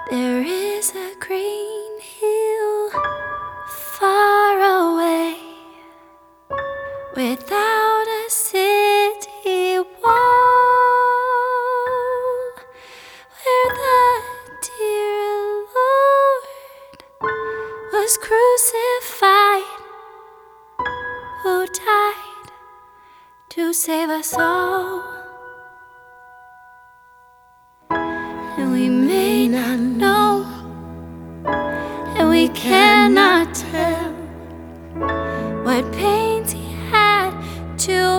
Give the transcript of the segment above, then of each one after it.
There is a green hill far away, without a city wall, where the dear Lord was crucified, who died to save us all. And we may not know, and we cannot tell what pains he had to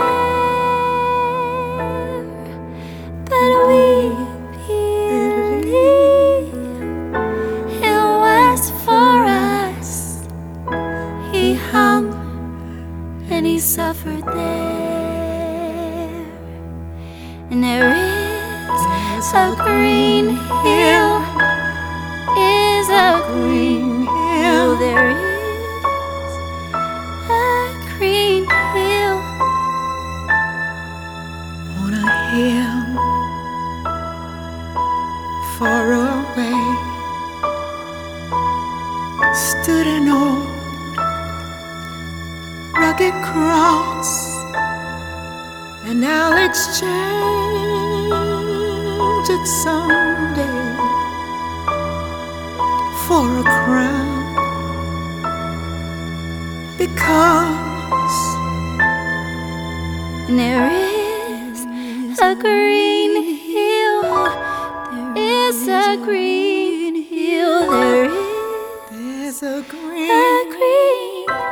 bear, but we believe it was for us. He hung and he suffered there. And there is a green hill, is a green hill. There is a green hill On a hill far away stood an old rugged cross, and now it's changed it someday for a crown, because and there is a green hill, there is a green hill, there is there's a a green